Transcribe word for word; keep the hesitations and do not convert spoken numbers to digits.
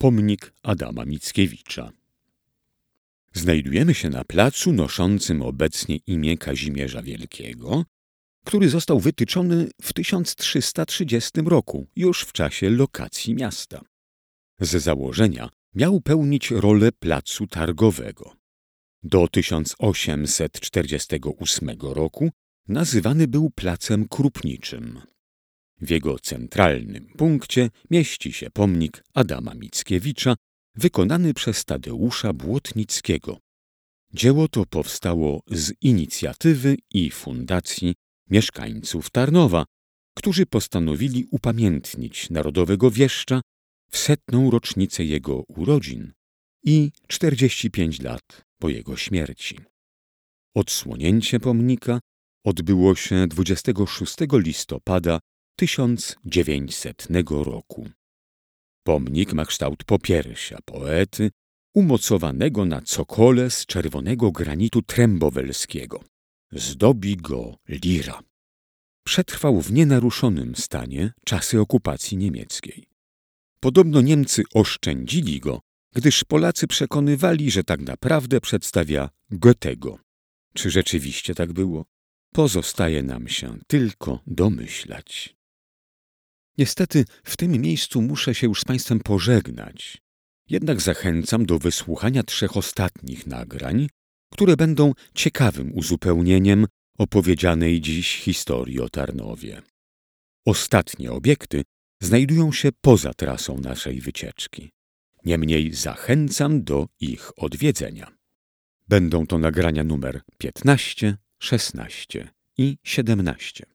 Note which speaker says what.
Speaker 1: Pomnik Adama Mickiewicza. Znajdujemy się na placu noszącym obecnie imię Kazimierza Wielkiego, który został wytyczony w tysiąc trzysta trzydziestym roku, już w czasie lokacji miasta. Z założenia miał pełnić rolę placu targowego. Do tysiąc osiemset czterdziestego ósmego roku nazywany był placem krupniczym. W jego centralnym punkcie mieści się pomnik Adama Mickiewicza, wykonany przez Tadeusza Błotnickiego. Dzieło to powstało z inicjatywy i fundacji mieszkańców Tarnowa, którzy postanowili upamiętnić narodowego wieszcza w setną rocznicę jego urodzin i czterdzieści pięć lat po jego śmierci. Odsłonięcie pomnika odbyło się dwudziestego szóstego listopada tysiąc dziewięćsetnego roku. Pomnik ma kształt popiersia poety, umocowanego na cokole z czerwonego granitu trembowelskiego. Zdobi go lira. Przetrwał w nienaruszonym stanie czasy okupacji niemieckiej. Podobno Niemcy oszczędzili go, gdyż Polacy przekonywali, że tak naprawdę przedstawia Goethego. Czy rzeczywiście tak było? Pozostaje nam się tylko domyślać. Niestety w tym miejscu muszę się już z Państwem pożegnać. Jednak zachęcam do wysłuchania trzech ostatnich nagrań, które będą ciekawym uzupełnieniem opowiedzianej dziś historii o Tarnowie. Ostatnie obiekty znajdują się poza trasą naszej wycieczki. Niemniej zachęcam do ich odwiedzenia. Będą to nagrania numer piętnaście, szesnaście i siedemnaście.